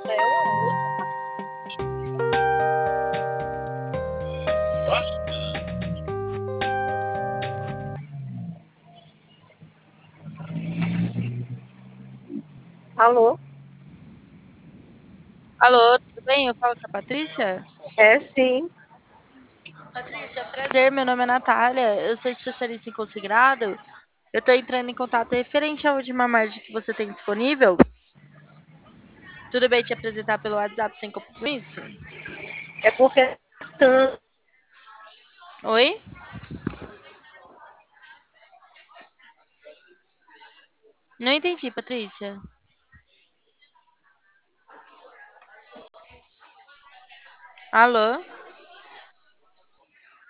É uma outra. Alô? Alô, tudo bem? Eu falo com a Patrícia. É sim. Patrícia, prazer, meu nome é Natália, eu sou especialista em consignado. Eu estou entrando em contato referente à última margem que você tem disponível. Tudo bem te apresentar pelo WhatsApp sem compromisso? É porque Oi? Não entendi, Patrícia. Alô?